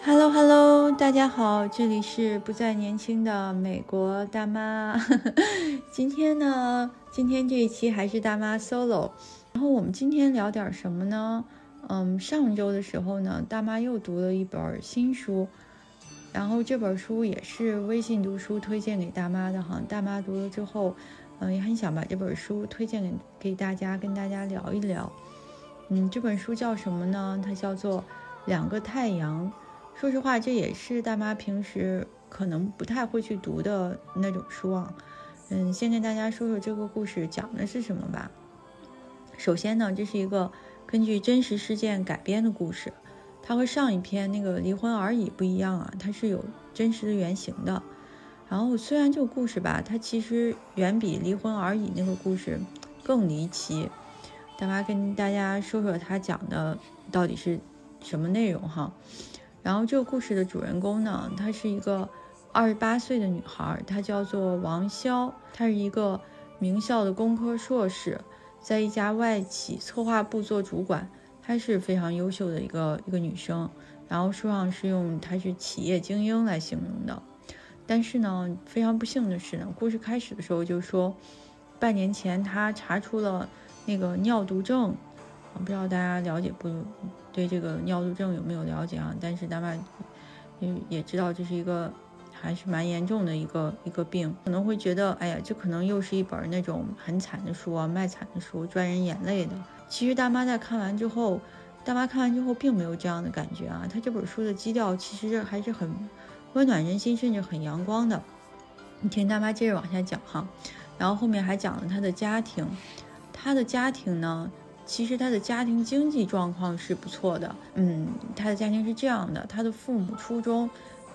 Hello Hello， 大家好，这里是不再年轻的美国大妈。今天这一期还是大妈 solo。然后我们今天聊点什么呢？上周的时候呢，大妈又读了一本新书，然后这本书也是微信读书推荐给大妈的哈。大妈读了之后，也很想把这本书推荐给大家，跟大家聊一聊。这本书叫什么呢？它叫做《两个太阳》。说实话，这也是大妈平时可能不太会去读的那种书啊。先跟大家说说这个故事讲的是什么吧。首先呢，这是一个根据真实事件改编的故事，它和上一篇那个离婚而已不一样啊，它是有真实的原型的。然后虽然这个故事吧，它其实远比离婚而已那个故事更离奇。大妈跟大家说说它讲的到底是什么内容哈。然后这个故事的主人公呢，她是一个28岁的女孩，她叫做王潇，她是一个名校的工科硕士，在一家外企策划部做主管，她是非常优秀的一个女生。然后书上是用她是企业精英来形容的。但是呢，非常不幸的是呢，故事开始的时候就说，半年前她查出了那个尿毒症。不知道大家了解不？对这个尿毒症有没有了解啊？但是大家也知道这是一个还是蛮严重的一个病，可能会觉得哎呀，这可能又是一本那种很惨的书啊，卖惨的书，赚人眼泪的。其实大妈看完之后并没有这样的感觉啊。她这本书的基调其实还是很温暖人心，甚至很阳光的。你听大妈接着往下讲哈，然后后面还讲了她的家庭。她的家庭呢，其实他的家庭经济状况是不错的。他的家庭是这样的，他的父母初中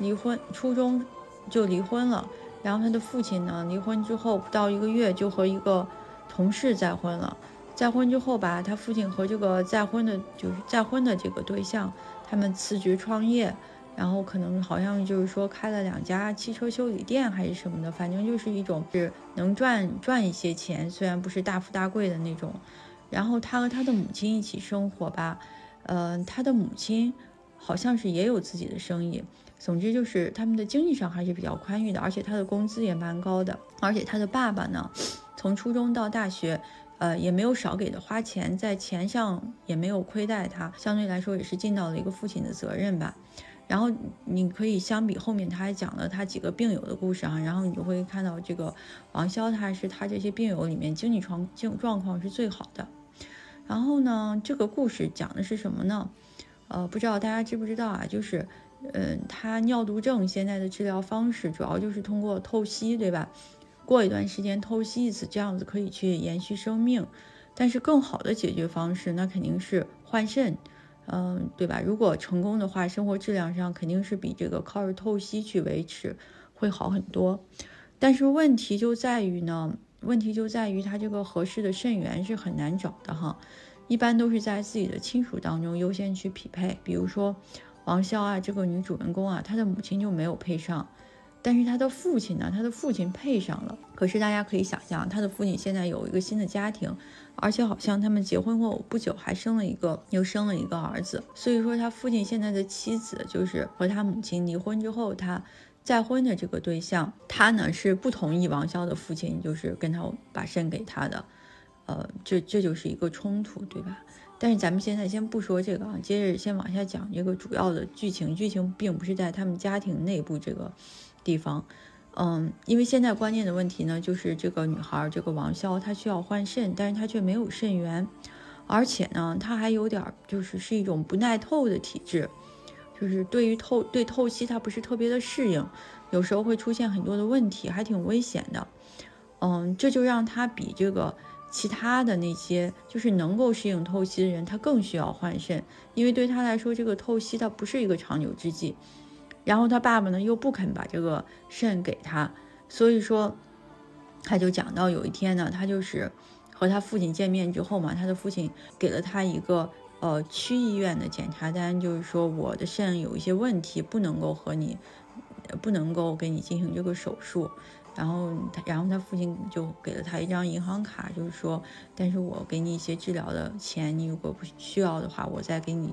就离婚了，然后他的父亲呢，离婚之后不到1个月就和一个同事再婚了。再婚之后吧，他父亲和这个再婚的这个对象，他们辞职创业，然后可能好像就是说开了2家汽车修理店还是什么的，反正就是一种是能赚一些钱，虽然不是大富大贵的那种。然后他和他的母亲一起生活吧，他的母亲好像是也有自己的生意，总之就是他们的经济上还是比较宽裕的，而且他的工资也蛮高的。而且他的爸爸呢，从初中到大学，也没有少给他花钱，在钱上也没有亏待他，相对来说也是尽到了一个父亲的责任吧。然后你可以相比后面他还讲了他几个病友的故事啊，然后你就会看到这个王潇他这些病友里面经济状况是最好的。然后呢，这个故事讲的是什么呢？不知道大家知不知道啊？就是，他尿毒症现在的治疗方式主要就是通过透析，对吧？过一段时间透析一次，这样子可以去延续生命。但是更好的解决方式，那肯定是换肾，对吧？如果成功的话，生活质量上肯定是比这个靠着透析去维持会好很多。但是问题就在于他这个合适的肾源是很难找的哈，一般都是在自己的亲属当中优先去匹配。比如说王潇啊，这个女主人公啊，她的母亲就没有配上，但是她的父亲呢，她的父亲配上了。可是大家可以想象，她的父亲现在有一个新的家庭，而且好像他们结婚后不久还又生了一个儿子。所以说他父亲现在的妻子就是和他母亲离婚之后，他再婚的这个对象，他呢是不同意王潇的父亲就是跟他把肾给他的，这就是一个冲突，对吧？但是咱们现在先不说这个啊，接着先往下讲这个主要的剧情并不是在他们家庭内部这个地方。因为现在关键的问题呢，就是这个女孩这个王潇她需要换肾，但是她却没有肾源，而且呢她还有点是一种不耐透的体质，就是对透析它不是特别的适应，有时候会出现很多的问题，还挺危险的。这就让他比这个其他的那些就是能够适应透析的人，他更需要换肾，因为对他来说这个透析它不是一个长久之计。然后他爸爸呢又不肯把这个肾给他，所以说他就讲到有一天呢，他就是和他父亲见面之后嘛，他的父亲给了他一个区医院的检查单，就是说我的肾有一些问题，不能够给你进行这个手术。然后他父亲就给了他一张银行卡，就是说但是我给你一些治疗的钱，你如果不需要的话，我再给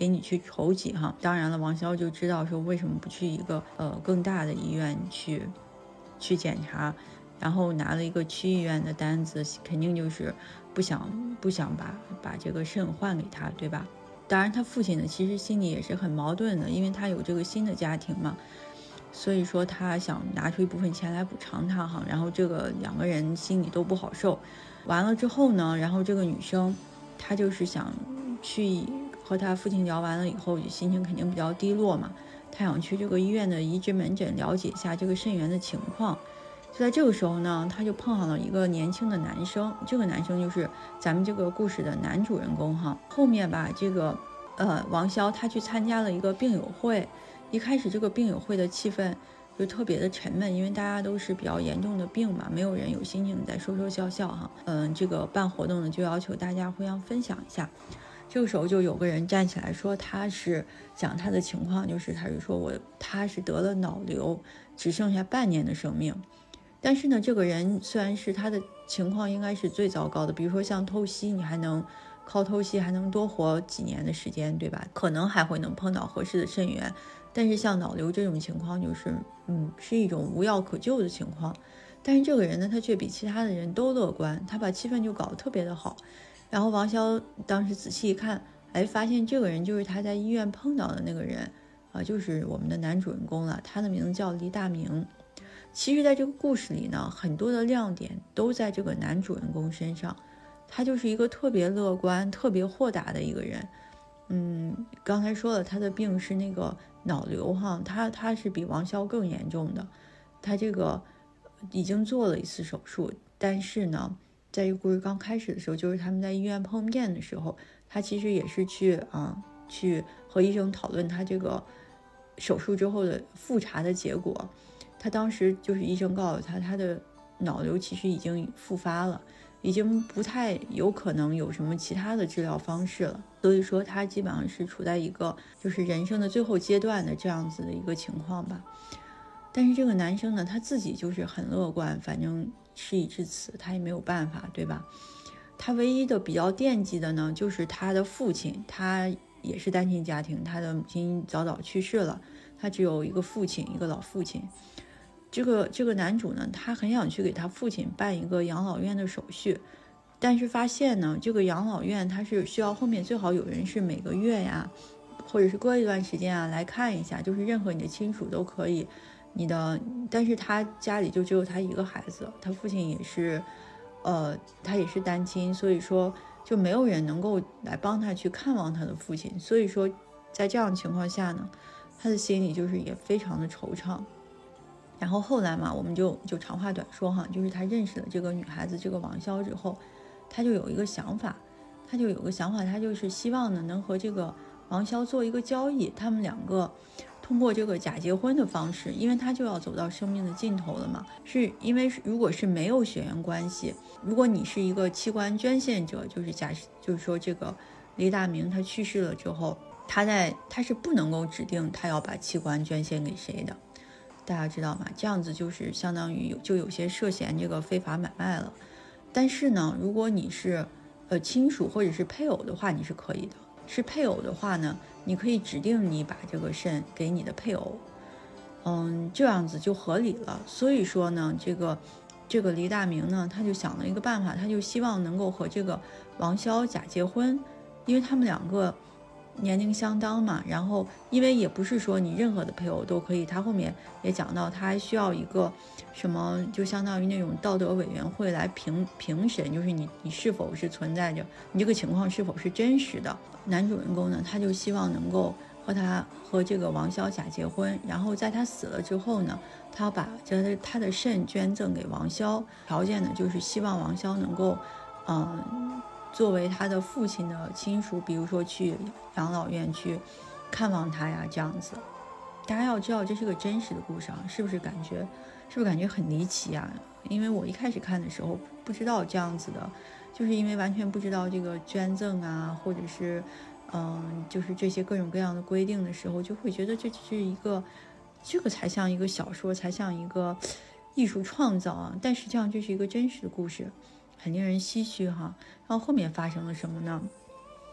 给你去筹集哈。当然了，王潇就知道说为什么不去一个更大的医院去检查，然后拿了一个区医院的单子，肯定就是不想把这个肾换给他，对吧？当然他父亲呢其实心里也是很矛盾的，因为他有这个新的家庭嘛，所以说他想拿出一部分钱来补偿他哈，然后这个两个人心里都不好受。完了之后呢，然后这个女生她就是想去和她父亲聊完了以后，心情肯定比较低落嘛，她想去这个医院的移植门诊了解一下这个肾源的情况。就在这个时候呢，她就碰上了一个年轻的男生，这个男生就是咱们这个故事的男主人公哈。后面吧，这个王潇他去参加了一个病友会，一开始这个病友会的气氛就特别的沉闷，因为大家都是比较严重的病嘛，没有人有心情再说说笑笑哈。这个办活动呢就要求大家互相分享一下。这个时候就有个人站起来说，他是讲他的情况，就是他是说他是得了脑瘤，只剩下半年的生命。但是呢，这个人虽然是他的情况应该是最糟糕的，比如说像透析，你还能靠透析还能多活几年的时间，对吧？可能还会能碰到合适的肾源。但是像脑瘤这种情况就是是一种无药可救的情况。但是这个人呢，他却比其他的人都乐观，他把气氛就搞得特别的好。然后王潇当时仔细一看，发现这个人就是他在医院碰到的那个人就是我们的男主人公了，他的名字叫黎大明。其实在这个故事里呢，很多的亮点都在这个男主人公身上，他就是一个特别乐观特别豁达的一个人。刚才说了，他的病是那个脑瘤哈，他是比王潇更严重的，他这个已经做了一次手术，但是呢，在这个故事刚开始的时候，就是他们在医院碰面的时候，他其实也是去和医生讨论他这个手术之后的复查的结果。他当时就是医生告诉他，他的脑瘤其实已经复发了，已经不太有可能有什么其他的治疗方式了，所以说他基本上是处在一个就是人生的最后阶段的这样子的一个情况吧。但是这个男生呢，他自己就是很乐观，反正事已至此，他也没有办法，对吧？他唯一的比较惦记的呢，就是他的父亲，他也是单亲家庭，他的母亲早早去世了，他只有一个父亲，一个老父亲。这个男主呢，他很想去给他父亲办一个养老院的手续，但是发现呢，这个养老院他是需要后面最好有人是每个月呀，或者是隔一段时间来看一下，就是任何你的亲属都可以。但是他家里就只有他一个孩子，他父亲也是，他也是单亲，所以说就没有人能够来帮他去看望他的父亲。所以说，在这样的情况下呢，他的心里就是也非常的惆怅。然后后来嘛，我们就长话短说哈，就是他认识了这个女孩子，这个王潇之后，他就有一个想法，他就是希望呢能和这个王潇做一个交易，他们两个通过这个假结婚的方式，因为他就要走到生命的尽头了嘛，是因为如果是没有血缘关系，如果你是一个器官捐献者，就是说这个黎大明他去世了之后，他是不能够指定他要把器官捐献给谁的。大家知道吗？这样子就是相当于就有些涉嫌这个非法买卖了。但是呢，如果你是亲属或者是配偶的话，你是可以的。是配偶的话呢，你可以指定你把这个肾给你的配偶，这样子就合理了。所以说呢，这个黎大明呢，他就想了一个办法，他就希望能够和这个王潇假结婚，因为他们两个年龄相当嘛，然后因为也不是说你任何的配偶都可以，他后面也讲到他还需要一个什么，就相当于那种道德委员会来评审，就是你是否是存在着，你这个情况是否是真实的。男主人公呢，他就希望能够和这个王潇假结婚，然后在他死了之后呢，他要把他的肾捐赠给王潇，条件呢就是希望王潇能够作为他的父亲的亲属，比如说去养老院去看望他呀，这样子。大家要知道这是个真实的故事啊，是不是感觉很离奇啊？因为我一开始看的时候不知道这样子的，就是因为完全不知道这个捐赠啊，或者是就是这些各种各样的规定的时候，就会觉得这个才像一个小说，才像一个艺术创造啊。但实际上这是一个真实的故事，很令人唏嘘哈。然后后面发生了什么呢？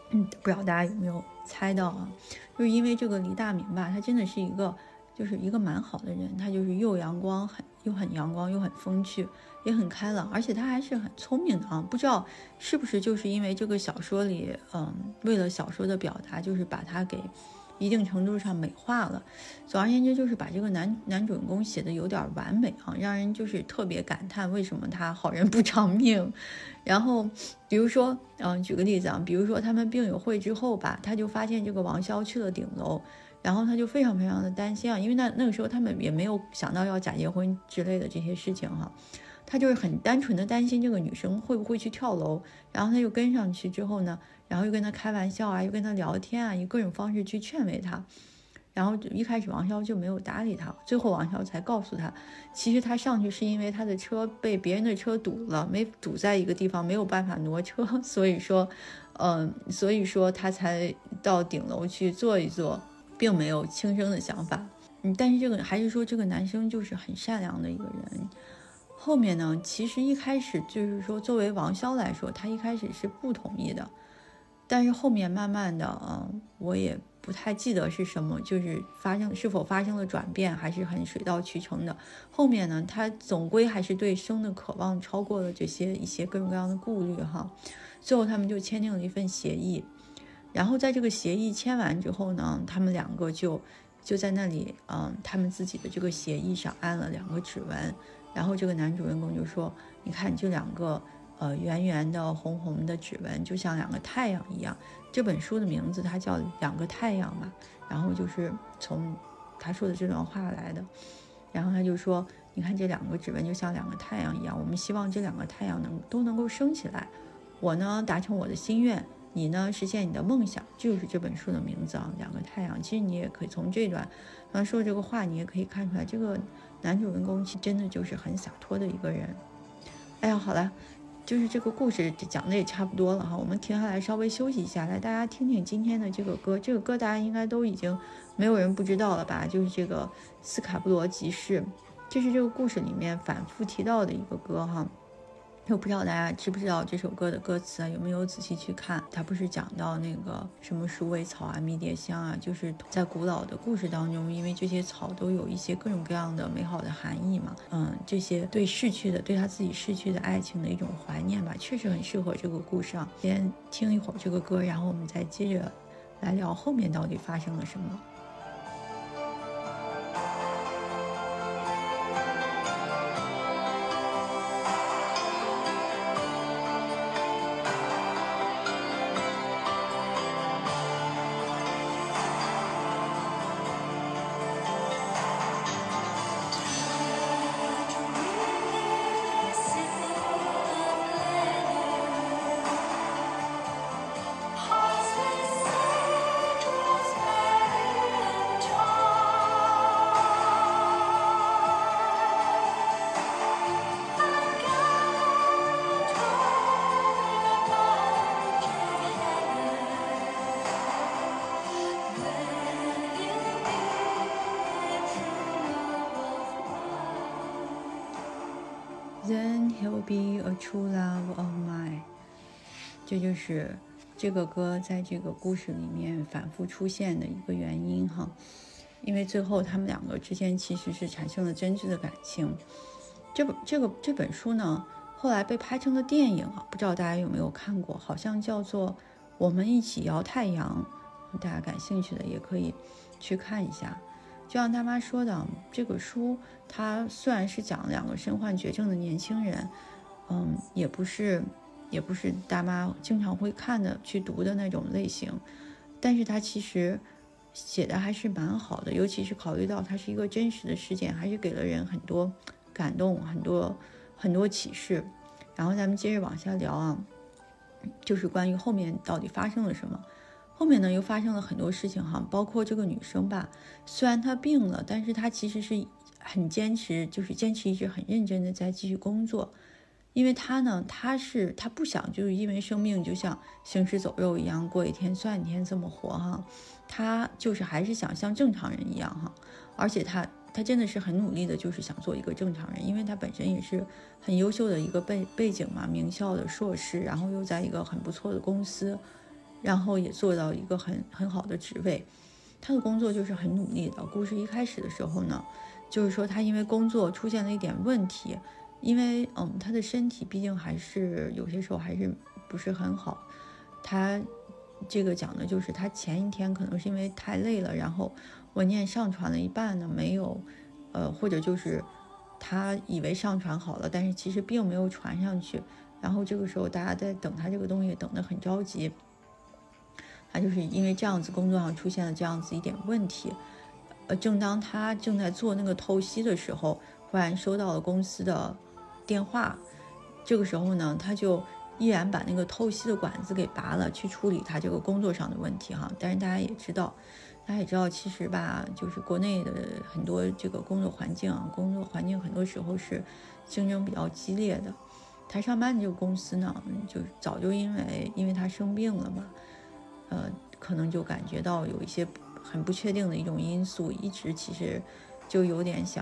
不知道大家有没有猜到啊？就是因为这个李大明吧，他真的是一个蛮好的人，他就是又阳光又很阳光，又很风趣，也很开朗，而且他还是很聪明的啊。不知道是不是就是因为这个小说里，为了小说的表达，就是把他给一定程度上美化了。总而言之，就是把这个男主人公写的有点完美啊，让人就是特别感叹为什么他好人不长命。然后比如说，举个例子啊，比如说他们病友会之后吧，他就发现这个王潇去了顶楼，然后他就非常非常的担心啊，因为那个时候他们也没有想到要假结婚之类的这些事情哈。他就是很单纯的担心这个女生会不会去跳楼，然后他就跟上去之后呢，然后又跟他开玩笑啊，又跟他聊天啊，以各种方式去劝慰他。然后一开始王潇就没有搭理他，最后王潇才告诉他，其实他上去是因为他的车被别人的车堵了，没堵在一个地方，没有办法挪车，所以说他才到顶楼去坐一坐，并没有轻生的想法。但是这个还是说这个男生就是很善良的一个人。后面呢，其实一开始就是说作为王潇来说，他一开始是不同意的，但是后面慢慢的我也不太记得是什么，就是是否发生了转变，还是很水到渠成的。后面呢，他总归还是对生的渴望超过了一些各种各样的顾虑哈。最后他们就签订了一份协议，然后在这个协议签完之后呢，他们两个就在那里他们自己的这个协议上按了2个指纹。然后这个男主人公就说，你看这2个圆圆的红红的指纹就像2个太阳一样。这本书的名字它叫2个太阳嘛，然后就是从他说的这段话来的。然后他就说，你看这2个指纹就像2个太阳一样，我们希望这2个太阳都能够升起来，我呢达成我的心愿，你呢实现你的梦想，这就是这本书的名字啊，2个太阳。其实你也可以从这段说这个话，你也可以看出来，这个男主人公其实真的就是很洒脱的一个人。哎呀，好了，就是这个故事讲的也差不多了哈，我们停下来稍微休息一下，来大家听听今天的这个歌。这个歌大家应该都已经没有人不知道了吧？就是这个斯卡布罗集市，这是这个故事里面反复提到的一个歌哈。我不知道大家知不知道这首歌的歌词啊，有没有仔细去看？它不是讲到那个什么鼠尾草啊、迷迭香啊，就是在古老的故事当中，因为这些草都有一些各种各样的美好的含义嘛。这些对他自己逝去的爱情的一种怀念吧，确实很适合这个故事啊。先听一会儿这个歌，然后我们再接着来聊后面到底发生了什么。Then he'll be a true love of mine。 这就是这个歌在这个故事里面反复出现的一个原因哈。因为最后他们2个之间其实是产生了真挚的感情。这本书呢，后来被拍成了电影啊，不知道大家有没有看过，好像叫做《我们一起摇太阳》，大家感兴趣的也可以去看一下。就像大妈说的，这个书它虽然是讲2个身患绝症的年轻人，也不是大妈经常会看的去读的那种类型，但是它其实写的还是蛮好的，尤其是考虑到它是一个真实的事件，还是给了人很多感动，很多启示。然后咱们接着往下聊啊，就是关于后面到底发生了什么。后面呢又发生了很多事情哈，包括这个女生吧，虽然她病了，但是她其实是很坚持，就是坚持一直很认真的在继续工作。因为她呢，她不想就是因为生命就像行尸走肉一样过一天算一天这么活哈，她就是还是想像正常人一样哈。而且她真的是很努力的，就是想做一个正常人，因为她本身也是很优秀的一个背景嘛，名校的硕士，然后又在一个很不错的公司。 然后也做到一个很好的职位。他的工作就是很努力的。故事一开始的时候呢，就是说他因为工作出现了一点问题，因为他的身体毕竟还是有些时候还是不是很好。他这个讲的就是他前一天可能是因为太累了，然后文件上传了一半呢没有，或者就是他以为上传好了，但是其实并没有传上去。然后这个时候大家在等他这个东西，等得很着急。他就是因为这样子工作上出现了这样子一点问题，正当他正在做那个透析的时候，忽然收到了公司的电话。这个时候呢，他就依然把那个透析的管子给拔了，去处理他这个工作上的问题哈。但是大家也知道，其实吧，就是国内的很多这个工作环境很多时候是竞争比较激烈的。他上班的这个公司呢，就早就因为他生病了嘛，可能就感觉到有一些很不确定的一种因素，一直其实就有点想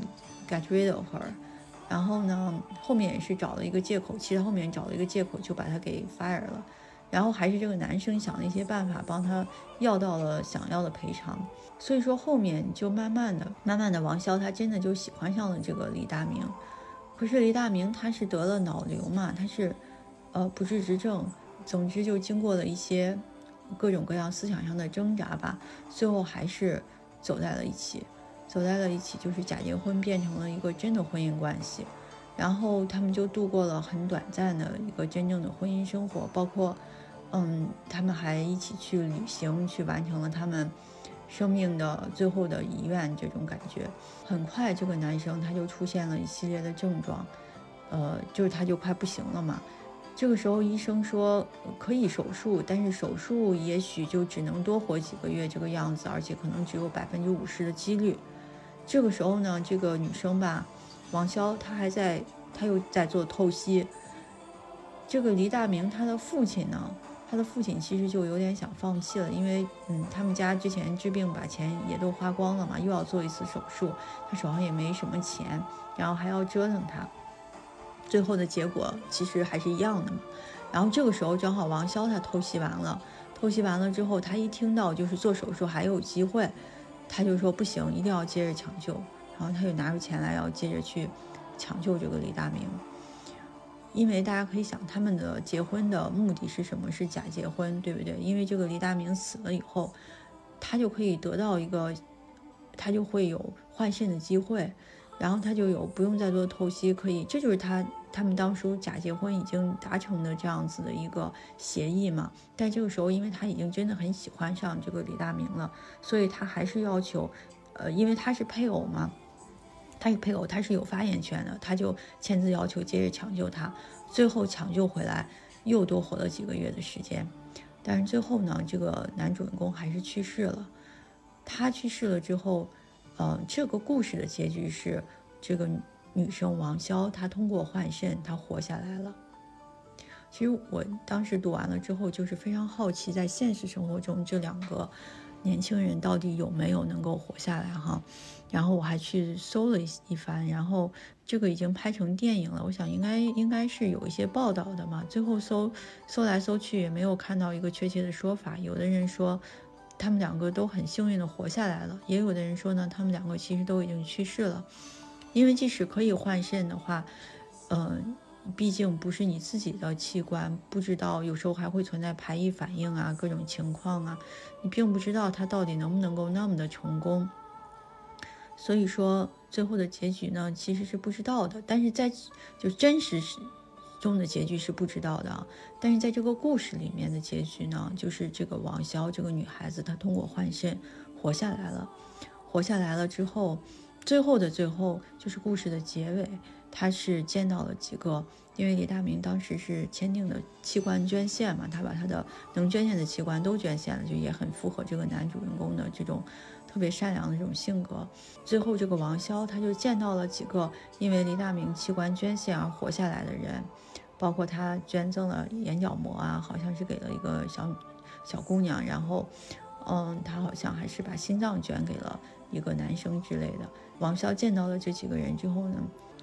get rid of her。然后呢，后面也是找了一个借口，就把他给 fire 了。然后还是这个男生想了一些办法，帮他要到了想要的赔偿。所以说后面就慢慢的，王潇他真的就喜欢上了这个李大明。可是李大明他是得了脑瘤嘛，他是不治之症。总之就经过了一些各种各样思想上的挣扎吧，最后还是走在了一起，就是假结婚变成了一个真的婚姻关系。然后他们就度过了很短暂的一个真正的婚姻生活，包括他们还一起去旅行，去完成了他们生命的最后的遗愿。这种感觉很快这个男生他就出现了一系列的症状，就是他就快不行了嘛。这个时候医生说可以手术，但是手术也许就只能多活几个月这个样子，而且可能只有50%的几率。这个时候呢，这个女生吧，王潇她又在做透析。这个黎大明他的父亲其实就有点想放弃了，因为他们家之前治病把钱也都花光了嘛，又要做一次手术，他手上也没什么钱，然后还要折腾他，最后的结果其实还是一样的嘛。然后这个时候正好王潇他透析完了之后，他一听到就是做手术还有机会，他就说不行，一定要接着抢救。然后他就拿出钱来要接着去抢救这个李大明。因为大家可以想，他们的结婚的目的是什么？是假结婚，对不对？因为这个李大明死了以后，他就可以得到他就会有换肾的机会，然后他就有不用再做透析，这就是他们当初假结婚已经达成的这样子的一个协议嘛。但这个时候，因为他已经真的很喜欢上这个李大明了，所以他还是要求，因为他是配偶嘛。他是有发言权的，他就签字要求接着抢救他。最后抢救回来又多活了几个月的时间。但是最后呢，这个男主人公还是去世了。他去世了之后，这个故事的结局是这个女生王潇她通过换肾她活下来了。其实我当时读完了之后就是非常好奇，在现实生活中这两个年轻人到底有没有能够活下来哈。然后我还去搜了一番，然后这个已经拍成电影了，我想应该是有一些报道的嘛。最后搜来搜去也没有看到一个确切的说法。有的人说他们两个都很幸运的活下来了，也有的人说呢，他们两个其实都已经去世了。因为即使可以换肾的话，毕竟不是你自己的器官，不知道有时候还会存在排异反应啊，各种情况啊，你并不知道它到底能不能够那么的成功。所以说最后的结局呢其实是不知道的，但是就真实中的结局是不知道的。但是在这个故事里面的结局呢，就是这个王潇这个女孩子她通过换肾活下来了之后，最后就是故事的结尾，她是见到了几个，因为李大明当时是签订的器官捐献嘛，他把他的能捐献的器官都捐献了，就也很符合这个男主人公的这种特别善良的这种性格。最后这个王潇他就见到了几个因为李大明器官捐献而活下来的人，包括他捐赠了眼角膜啊，好像是给了一个小姑娘，然后他好像还是把心脏捐给了一个男生之类的。王潇见到了这几个人之后呢，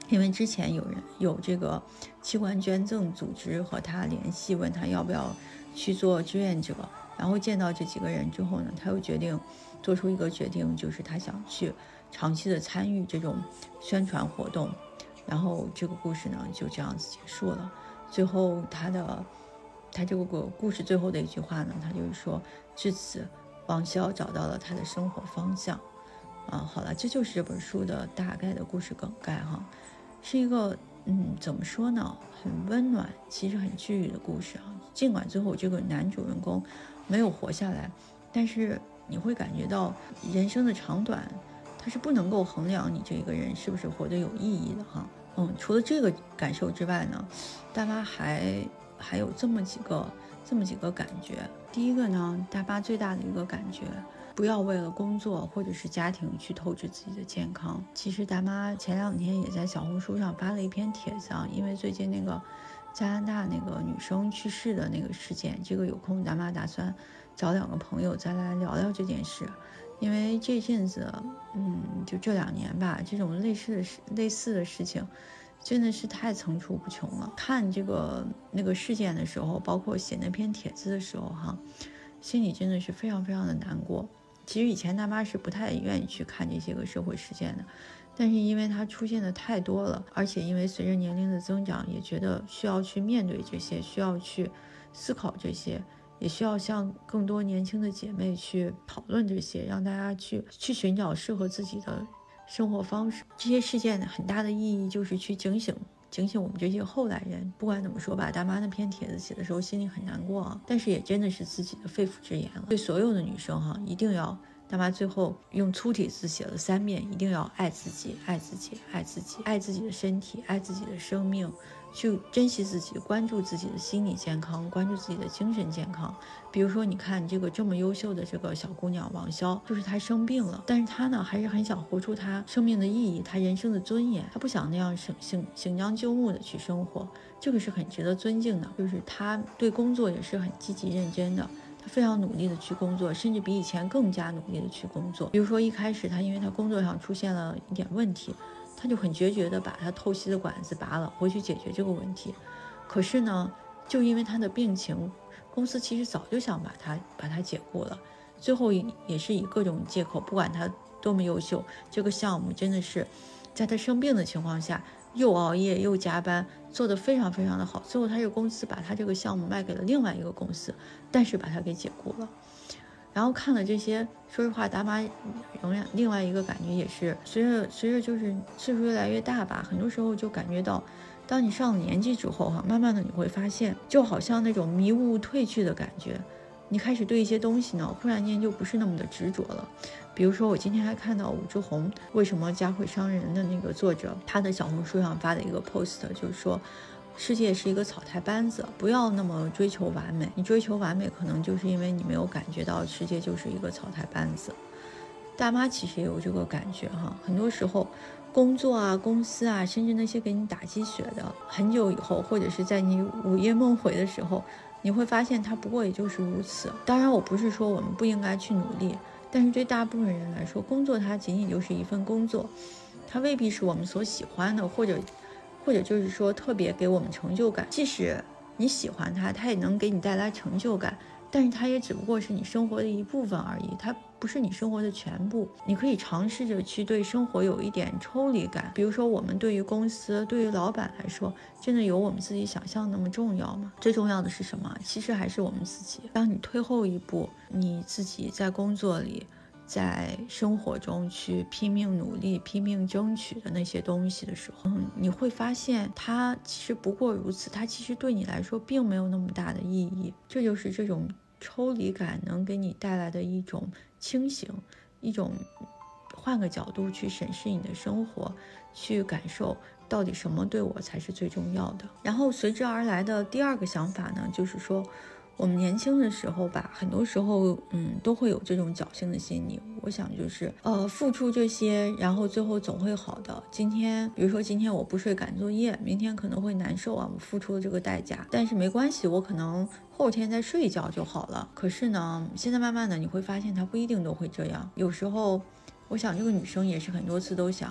因为之前有这个器官捐赠组织和他联系，问他要不要去做志愿者，然后见到这几个人之后呢，他又做出一个决定，就是他想去长期的参与这种宣传活动。然后这个故事呢就这样子结束了。最后他这个故事最后的一句话呢，他就是说，至此王骁找到了他的生活方向。好了，这就是这本书的大概的故事梗概哈，是一个怎么说呢，很温暖，其实很治愈的故事啊。尽管最后这个男主人公没有活下来，但是你会感觉到人生的长短，它是不能够衡量你这个人是不是活得有意义的哈。除了这个感受之外呢，大妈还有这么几个感觉。第一个呢，大妈最大的一个感觉，不要为了工作或者是家庭去透支自己的健康。其实大妈前2天也在小红书上发了一篇帖子啊，因为最近那个加拿大那个女生去世的那个事件，这个有空大妈打算找2个朋友再来聊聊这件事。因为这阵子就这2年吧，这种类似的事情真的是太层出不穷了。看那个事件的时候，包括写那篇帖子的时候哈，心里真的是非常非常的难过。其实以前大妈是不太愿意去看这些个社会事件的，但是因为它出现的太多了，而且因为随着年龄的增长，也觉得需要去面对这些，需要去思考这些，也需要向更多年轻的姐妹去讨论这些，让大家去寻找适合自己的生活方式。这些事件很大的意义就是去警醒我们这些后来人。不管怎么说吧，大妈那篇帖子写的时候心里很难过啊，但是也真的是自己的肺腑之言了。对所有的女生哈，一定要，大妈最后用粗体字写了3遍，一定要爱自己，爱自己，爱自己，爱自己的身体，爱自己的生命，去珍惜自己，关注自己的心理健康，关注自己的精神健康。比如说你看这么优秀的这个小姑娘王骁，就是她生病了，但是她呢还是很想活出她生命的意义，她人生的尊严，她不想那样行将就木的去生活，这个是很值得尊敬的。就是她对工作也是很积极认真的，她非常努力的去工作，甚至比以前更加努力的去工作。比如说一开始她因为她工作上出现了一点问题，她就很决绝的把她透析的管子拔了，回去解决这个问题。可是呢，就因为她的病情，公司其实早就想把她解雇了，最后也是以各种借口，不管她多么优秀，这个项目真的是在她生病的情况下又熬夜又加班，做得非常非常的好。最后她这个公司把她这个项目卖给了另外一个公司，但是把她给解雇了。然后看了这些，说实话，大妈仍然另外一个感觉也是，随着就是岁数越来越大吧，很多时候就感觉到，当你上了年纪之后哈，慢慢的你会发现，就好像那种迷雾褪去的感觉，你开始对一些东西呢，忽然间就不是那么的执着了。比如说我今天还看到武志红为什么家会伤人的那个作者，他的小红书上发的一个 post， 就是说世界是一个草台班子，不要那么追求完美，你追求完美可能就是因为你没有感觉到世界就是一个草台班子。大妈其实也有这个感觉哈，很多时候工作啊、公司啊，甚至那些给你打鸡血的，很久以后或者是在你午夜梦回的时候，你会发现它不过也就是如此。当然我不是说我们不应该去努力，但是对大部分人来说，工作它仅仅就是一份工作，它未必是我们所喜欢的，或者就是说特别给我们成就感。即使你喜欢它，它也能给你带来成就感，但是它也只不过是你生活的一部分而已，它不是你生活的全部。你可以尝试着去对生活有一点抽离感。比如说我们对于公司、对于老板来说，真的有我们自己想象那么重要吗？最重要的是什么？其实还是我们自己。当你退后一步，你自己在工作里，在生活中去拼命努力、拼命争取的那些东西的时候，你会发现它其实不过如此，它其实对你来说并没有那么大的意义。这就是这种抽离感能给你带来的一种清醒，一种换个角度去审视你的生活，去感受到底什么对我才是最重要的。然后随之而来的第二个想法呢，就是说我们年轻的时候吧，很多时候都会有这种侥幸的心理。我想就是付出这些，然后最后总会好的。比如说今天我不睡赶作业，明天可能会难受啊，我付出了这个代价，但是没关系，我可能后天再睡一觉就好了。可是呢，现在慢慢的你会发现它不一定都会这样。有时候我想这个女生也是很多次都想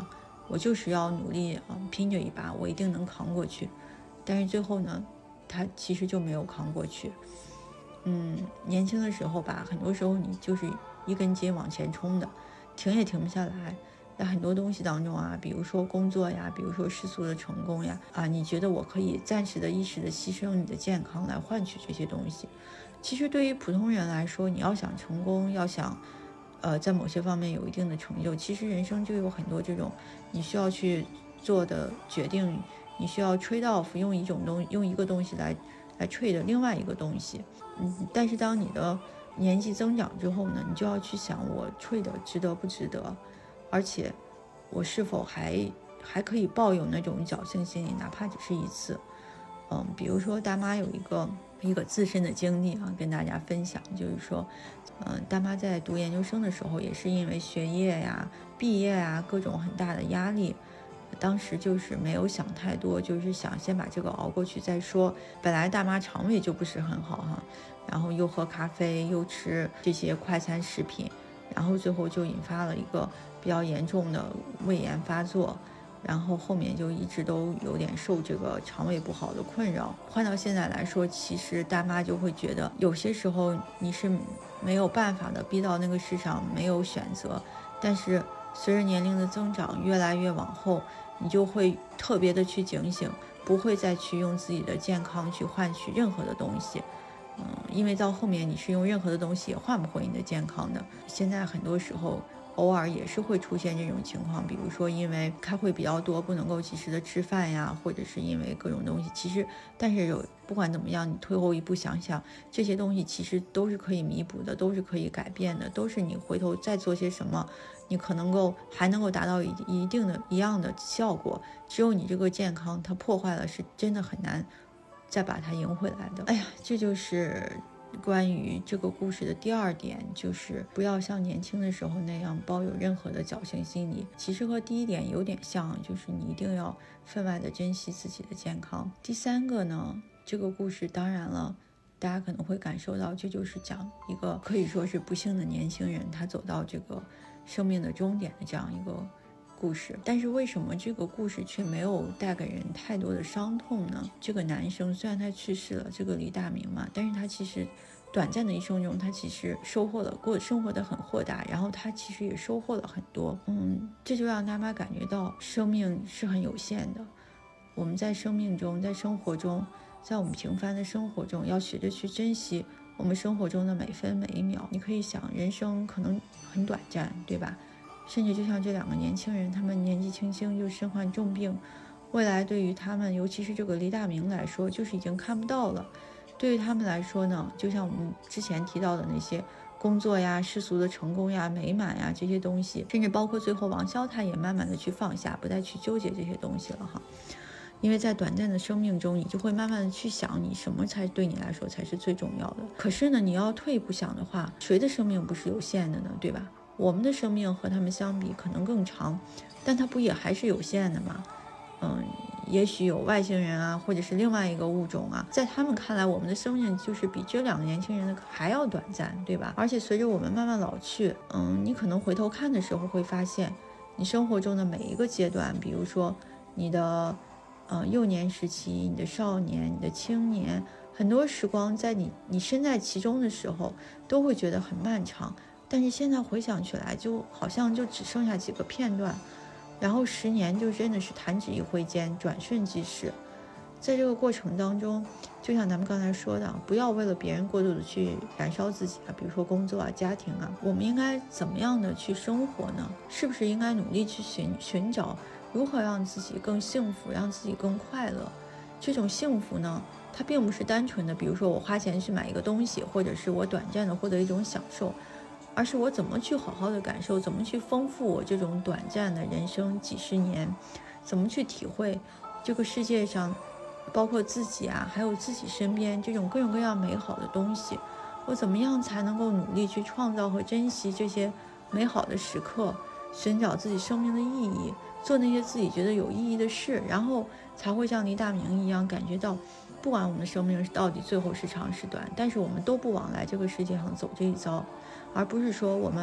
我就是要努力拼着一把，我一定能扛过去。但是最后呢，他其实就没有扛过去。年轻的时候吧，很多时候你就是一根筋往前冲的，停也停不下来。在很多东西当中啊，比如说工作呀，比如说世俗的成功呀，你觉得我可以暂时的一时的牺牲你的健康来换取这些东西。其实对于普通人来说，你要想成功，要想在某些方面有一定的成就，其实人生就有很多这种你需要去做的决定，你需要trade off，用一个东西来trade另外一个东西。但是当你的年纪增长之后呢，你就要去想，我trade值得不值得，而且我是否还可以抱有那种侥幸心理，哪怕只是一次。比如说大妈有一个自身的经历跟大家分享，就是说大妈在读研究生的时候，也是因为学业呀、毕业呀各种很大的压力，当时就是没有想太多，就是想先把这个熬过去再说。本来大妈肠胃就不是很好然后又喝咖啡，又吃这些快餐食品，然后最后就引发了一个比较严重的胃炎发作，然后后面就一直都有点受这个肠胃不好的困扰。换到现在来说，其实大妈就会觉得有些时候你是没有办法的，逼到那个世上没有选择。但是随着年龄的增长，越来越往后，你就会特别的去警醒，不会再去用自己的健康去换取任何的东西。因为到后面你是用任何的东西也换不回你的健康的。现在很多时候偶尔也是会出现这种情况，比如说因为开会比较多，不能够及时的吃饭呀，或者是因为各种东西。其实但是不管怎么样，你退后一步想想，这些东西其实都是可以弥补的，都是可以改变的，都是你回头再做些什么，你可能还能够达到一样的效果。只有你这个健康它破坏了，是真的很难再把它赢回来的。这就是关于这个故事的第二点，就是不要像年轻的时候那样抱有任何的侥幸心理。其实和第一点有点像，就是你一定要分外的珍惜自己的健康。第三个呢，这个故事当然了，大家可能会感受到，这就是讲一个可以说是不幸的年轻人，他走到这个生命的终点的这样一个故事。但是为什么这个故事却没有带给人太多的伤痛呢？这个男生虽然他去世了，这个李大明嘛，但是他其实短暂的一生中，他其实生活得很豁达，然后他其实也收获了很多。这就让大妈感觉到生命是很有限的。我们在生命中，在生活中，在我们平凡的生活中，要学着去珍惜我们生活中的每分每一秒。你可以想，人生可能很短暂，对吧？甚至就像这两个年轻人，他们年纪轻轻就身患重病，未来对于他们，尤其是这个李大明来说，就是已经看不到了。对于他们来说呢，就像我们之前提到的那些工作呀、世俗的成功呀、美满呀这些东西，甚至包括最后王潇他也慢慢的去放下，不再去纠结这些东西了因为在短暂的生命中，你就会慢慢的去想，你什么才对你来说才是最重要的。可是呢，你要退一步想的话，谁的生命不是有限的呢？对吧？我们的生命和他们相比可能更长，但它不也还是有限的吗？也许有外星人啊，或者是另外一个物种啊，在他们看来，我们的生命就是比这两个年轻人的还要短暂，对吧？而且随着我们慢慢老去，你可能回头看的时候会发现，你生活中的每一个阶段，比如说你的幼年时期、你的少年、你的青年，很多时光在你身在其中的时候，都会觉得很漫长。但是现在回想起来，就好像就只剩下几个片段，然后10年就真的是弹指一挥间，转瞬即逝。在这个过程当中，就像咱们刚才说的，不要为了别人过度的去燃烧自己比如说工作家庭我们应该怎么样的去生活呢？是不是应该努力去寻找如何让自己更幸福，让自己更快乐？这种幸福呢，它并不是单纯的，比如说我花钱去买一个东西，或者是我短暂的获得一种享受，而是我怎么去好好的感受，怎么去丰富我这种短暂的人生几十年，怎么去体会这个世界上包括自己还有自己身边这种各种各样美好的东西，我怎么样才能够努力去创造和珍惜这些美好的时刻，寻找自己生命的意义，做那些自己觉得有意义的事，然后才会像李大明一样感觉到，不管我们的生命到底最后是长是短，但是我们都不枉来这个世界上走这一遭，而不是说我们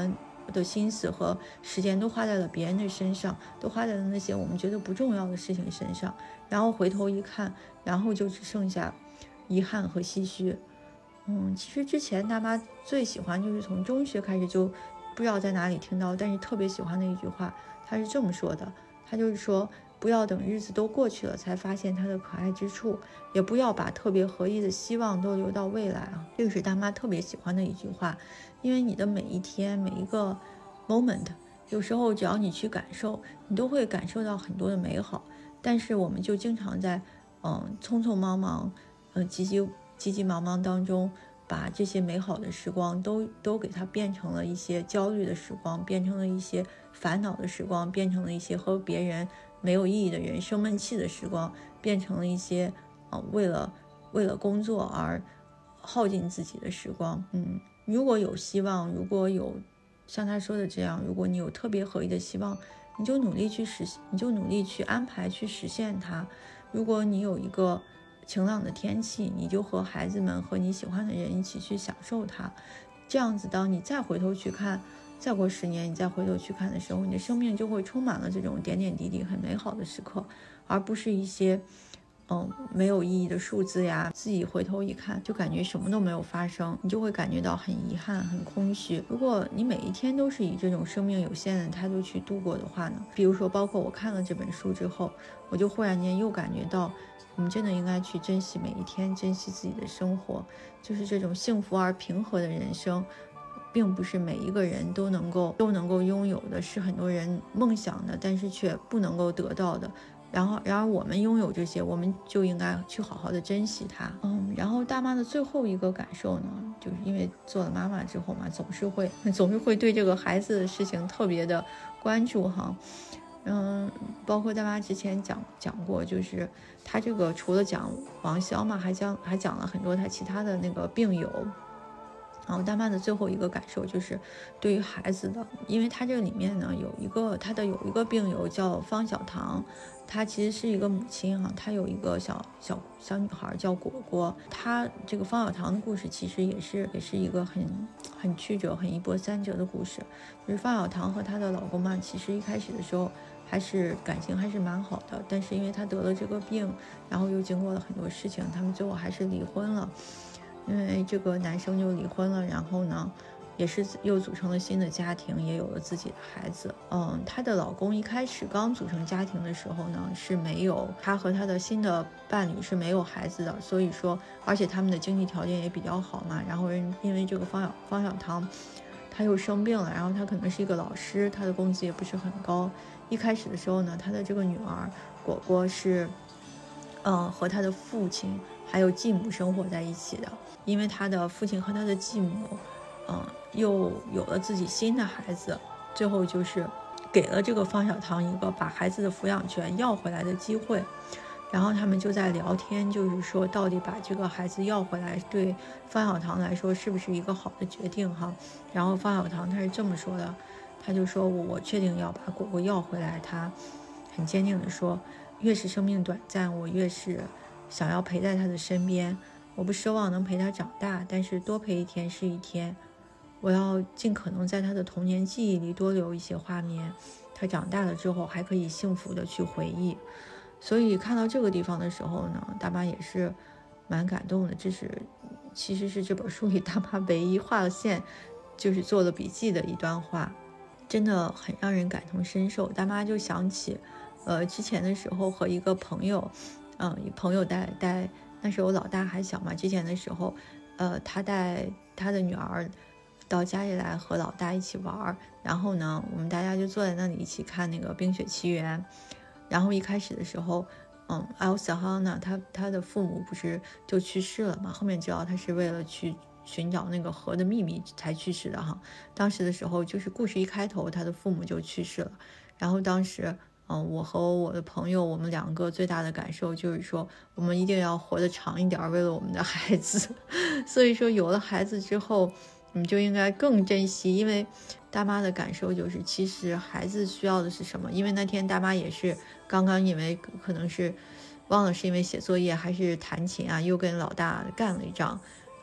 的心思和时间都花在了别人的身上，都花在了那些我们觉得不重要的事情身上，然后回头一看，然后就只剩下遗憾和唏嘘。其实之前大妈最喜欢就是从中学开始就不知道在哪里听到，但是特别喜欢的一句话，她是这么说的，她就是说，不要等日子都过去了才发现它的可爱之处，也不要把特别合意的希望都留到未来啊。这个是大妈特别喜欢的一句话，因为你的每一天每一个 moment， 有时候只要你去感受，你都会感受到很多的美好，但是我们就经常在匆匆忙忙急急忙忙当中，把这些美好的时光都给它变成了一些焦虑的时光，变成了一些烦恼的时光，变成了一些和别人没有意义的人生闷气的时光，变成了一些为了工作而耗尽自己的时光。如果有希望，如果有像他说的这样，如果你有特别合意的希望，你就努力去实现，你就努力去安排去实现它。如果你有一个晴朗的天气，你就和孩子们和你喜欢的人一起去享受它。这样子，当你再回头去看，再过10年你再回头去看的时候，你的生命就会充满了这种点点滴滴很美好的时刻，而不是一些没有意义的数字呀。自己回头一看，就感觉什么都没有发生，你就会感觉到很遗憾很空虚。如果你每一天都是以这种生命有限的态度去度过的话呢，比如说包括我看了这本书之后，我就忽然间又感觉到我们真的应该去珍惜每一天，珍惜自己的生活。就是这种幸福而平和的人生，并不是每一个人都能够拥有的，是很多人梦想的，但是却不能够得到的。然而我们拥有这些，我们就应该去好好的珍惜它。然后大妈的最后一个感受呢，就是因为做了妈妈之后嘛，总是会对这个孩子的事情特别的关注哈。包括大妈之前讲过，就是她这个除了讲王潇嘛，还讲了很多她其他的那个病友。然后大妈的最后一个感受就是对于孩子的，因为她这个里面呢有一个病友叫方小棠，她其实是一个母亲哈，她有一个小女孩叫果果。她这个方小棠的故事其实也是一个很曲折很一波三折的故事。就是方小棠和她的老公嘛，其实一开始的时候感情还是蛮好的，但是因为她得了这个病，然后又经过了很多事情，他们最后还是离婚了。因为这个男生就离婚了，然后呢也是又组成了新的家庭，也有了自己的孩子。她的老公一开始刚组成家庭的时候呢，是没有，他和他的新的伴侣是没有孩子的，所以说而且他们的经济条件也比较好嘛。然后因为这个方小棠他又生病了，然后他可能是一个老师，他的工资也不是很高。一开始的时候呢，他的这个女儿果果是和他的父亲还有继母生活在一起的。因为他的父亲和他的继母又有了自己新的孩子，最后就是给了这个方小棠一个把孩子的抚养权要回来的机会。然后他们就在聊天，就是说到底把这个孩子要回来对方小棠来说是不是一个好的决定哈。然后方小棠他是这么说的，他就说我确定要把果果要回来。他很坚定的说，越是生命短暂，我越是想要陪在他的身边。我不奢望能陪他长大，但是多陪一天是一天。我要尽可能在他的童年记忆里多留一些画面，他长大了之后还可以幸福的去回忆。所以看到这个地方的时候呢，大妈也是蛮感动的。其实是这本书里大妈唯一画了线，就是做了笔记的一段话，真的很让人感同身受。大妈就想起之前的时候和一个朋友带那时候老大还小嘛，之前的时候他带他的女儿到家里来和老大一起玩，然后呢我们大家就坐在那里一起看那个冰雪奇缘。然后一开始的时候Elsa Hanna 他的父母不是就去世了嘛，后面知道他是为了去寻找那个河的秘密才去世的哈。当时的时候就是故事一开头他的父母就去世了，然后当时我和我的朋友，我们2个最大的感受就是说，我们一定要活得长一点，为了我们的孩子。所以说，有了孩子之后，你就应该更珍惜。因为大妈的感受就是，其实孩子需要的是什么？因为那天大妈也是刚刚，因为可能是忘了是因为写作业还是弹琴啊，又跟老大干了一仗。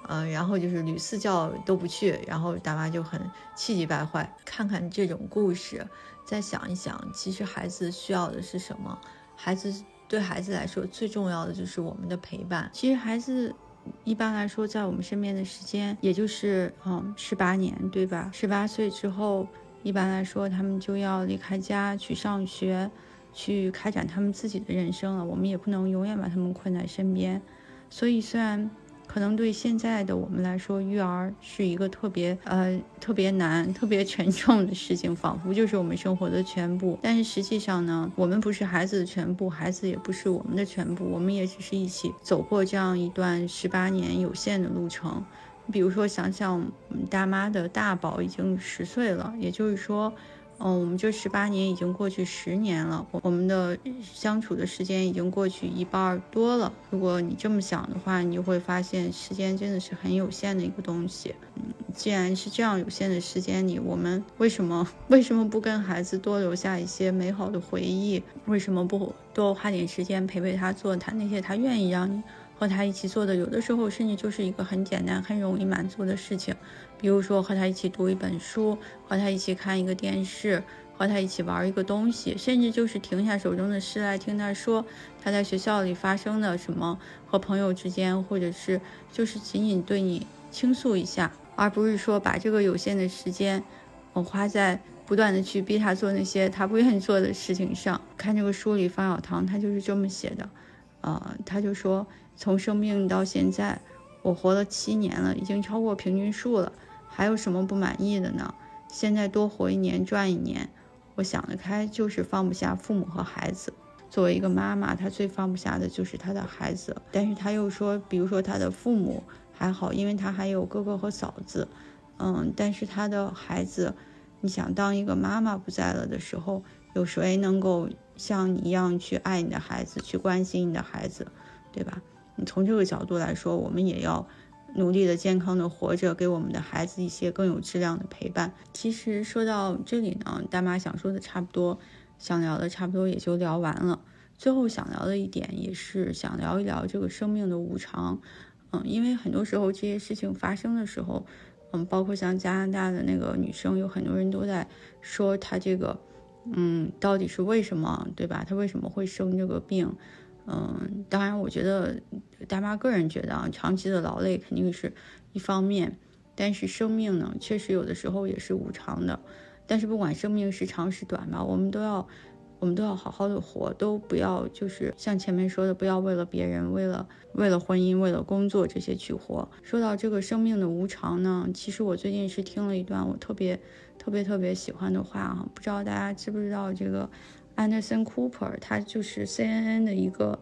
然后就是屡次叫都不去，然后大妈就很气急败坏。看看这种故事，再想一想，其实孩子需要的是什么？对孩子来说，最重要的就是我们的陪伴。其实孩子一般来说在我们身边的时间也就是18年，对吧？18岁之后，一般来说他们就要离开家去上学，去开展他们自己的人生了。我们也不能永远把他们困在身边。所以虽然可能对现在的我们来说，育儿是一个特别难、特别沉重的事情，仿佛就是我们生活的全部。但是实际上呢，我们不是孩子的全部，孩子也不是我们的全部，我们也只是一起走过这样一段18年有限的路程。比如说，想想大妈的大宝已经10岁了，也就是说，我们这18年已经过去10年了，我们的相处的时间已经过去1半多了。如果你这么想的话，你就会发现时间真的是很有限的一个东西。既然是这样有限的时间里，我们为什么不跟孩子多留下一些美好的回忆？为什么不多花点时间陪他做那些他愿意让你和他一起做的，有的时候甚至就是一个很简单很容易满足的事情。比如说和他一起读一本书，和他一起看一个电视，和他一起玩一个东西，甚至就是停下手中的事来听他说他在学校里发生的什么，和朋友之间，或者是就是仅仅对你倾诉一下，而不是说把这个有限的时间花在不断的去逼他做那些他不愿意做的事情上。看这个书里方小棠他就是这么写的，他就说，从生命到现在我活了7年了，已经超过平均数了，还有什么不满意的呢？现在多活1年赚1年。我想得开，就是放不下父母和孩子。作为一个妈妈，她最放不下的就是她的孩子。但是她又说，比如说她的父母还好，因为她还有哥哥和嫂子。但是她的孩子，你想当一个妈妈不在了的时候，有谁能够像你一样去爱你的孩子，去关心你的孩子，对吧？你从这个角度来说，我们也要努力的健康的活着，给我们的孩子一些更有质量的陪伴。其实说到这里呢，大妈想说的差不多，想聊的差不多也就聊完了。最后想聊的一点也是想聊一聊这个生命的无常。因为很多时候这些事情发生的时候，包括像加拿大的那个女生，有很多人都在说她这个到底是为什么，对吧？她为什么会生这个病？当然我觉得大妈个人觉得长期的劳累肯定是一方面，但是生命呢确实有的时候也是无常的。但是不管生命是长是短吧，我们都要好好的活，都不要就是像前面说的，不要为了别人，为了婚姻，为了工作这些去活。说到这个生命的无常呢，其实我最近是听了一段我特别喜欢的话不知道大家知不知道这个Anderson Cooper， 他就是 CNN 的一个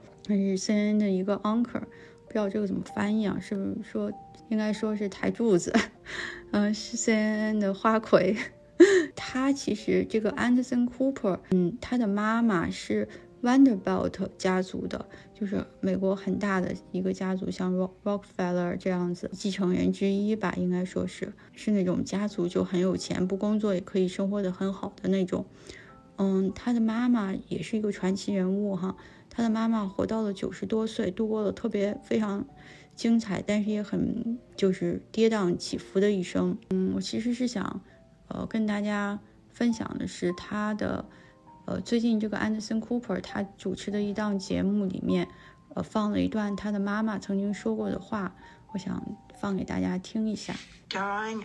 anchor， 不知道这个怎么翻译是不是说应该说是台柱子是 CNN 的花魁。他其实这个 Anderson Cooper， 他的妈妈是 Vanderbilt 家族的，就是美国很大的一个家族，像 Rockefeller 这样子继承人之一吧，应该说是那种家族就很有钱，不工作也可以生活得很好的那种。他的妈妈也是一个传奇人物他的妈妈活到了90多岁，度过了非常精彩，但是也很就是跌宕起伏的一生。我其实是想跟大家分享的是他的最近这个 Anderson Cooper 他主持的一档节目里面放了一段他的妈妈曾经说过的话，我想放给大家听一下。 Dying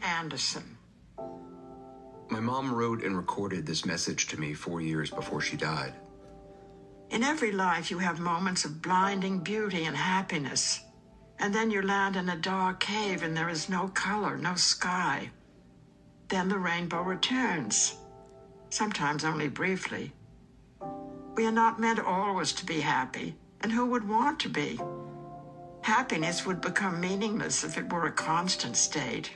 Anderson.My mom wrote and recorded this message to me 4 years before she died. In every life, you have moments of blinding beauty and happiness. And then you land in a dark cave and there is no color, no sky. Then the rainbow returns, sometimes only briefly. We are not meant always to be happy, and who would want to be? Happiness would become meaningless if it were a constant state.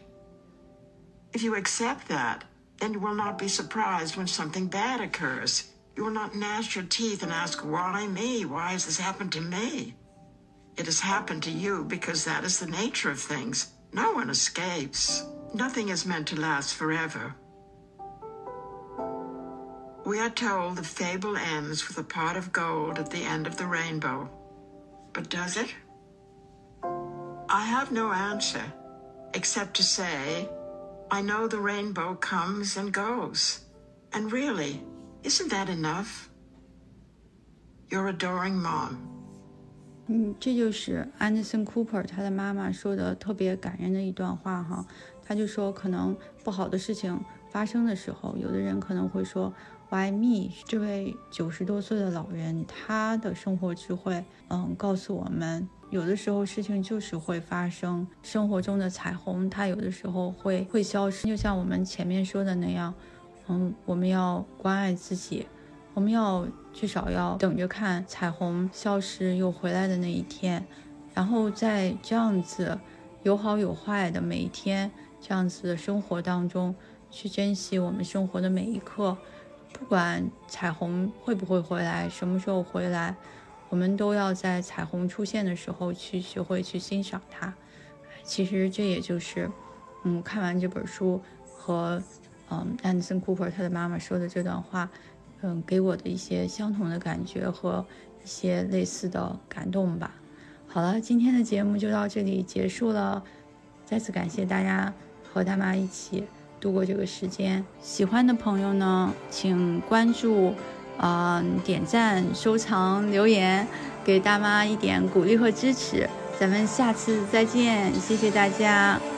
If you accept that,then you will not be surprised when something bad occurs. You will not gnash your teeth and ask, why me? Why has this happened to me? It has happened to you because that is the nature of things. No one escapes. Nothing is meant to last forever. We are told the fable ends with a pot of gold at the end of the rainbow. But does it? I have no answer, except to say, I know the rainbow comes and goes. And really, isn't that enough? Your adoring mom. 这就是安德森·库珀他的妈妈说的特别感人的一段话哈。他就说，可能不好的事情发生的时候，有的人可能会说 Why me？ 这位90多岁的老人，他的生活智慧告诉我们，有的时候事情就是会发生，生活中的彩虹它有的时候会消失，就像我们前面说的那样，我们要关爱自己，我们要至少要等着看彩虹消失又回来的那一天，然后在这样子有好有坏的每一天这样子的生活当中，去珍惜我们生活的每一刻，不管彩虹会不会回来，什么时候回来，我们都要在彩虹出现的时候去学会去欣赏它。其实这也就是看完这本书和安德森·库珀他的妈妈说的这段话，给我的一些相同的感觉和一些类似的感动吧。好了，今天的节目就到这里结束了，再次感谢大家和大妈一起度过这个时间。喜欢的朋友呢，请关注点赞、收藏、留言，给大妈一点鼓励和支持。咱们下次再见，谢谢大家。